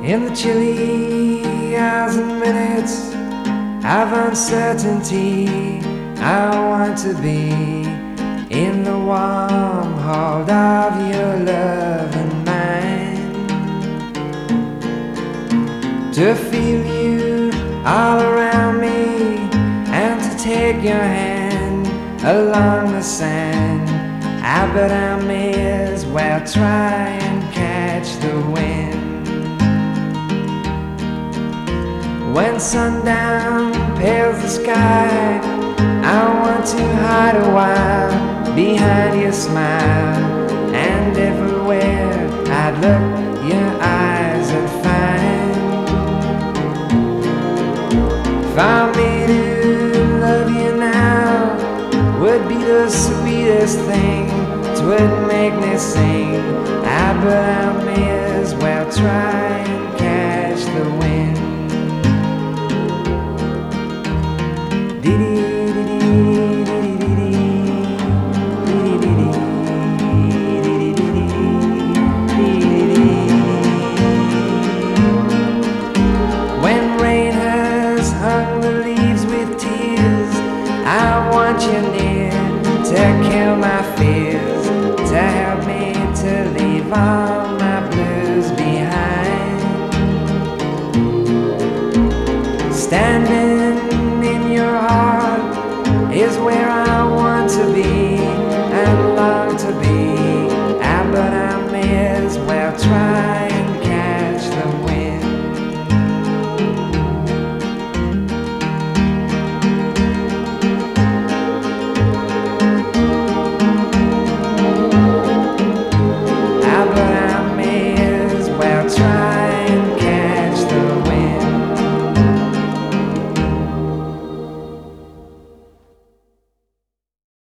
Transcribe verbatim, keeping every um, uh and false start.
In the chilly hours and minutes of uncertainty, I want to be in the warm hold of your love and mine, to feel you all around me and to take your hand along the sand. I bet I may as well try and catch the wind. When sundown pales the sky, I want to hide a while behind your smile, and everywhere I'd look, your eyes would find. For me to love you now would be the sweetest thing, 'twould make me sing. I bet I may as well try and catch the wind. When rain has hung the leaves with tears, I want you near to kill my fears, to help me to leave all my blues behind. Standing in your heart is where I want to be.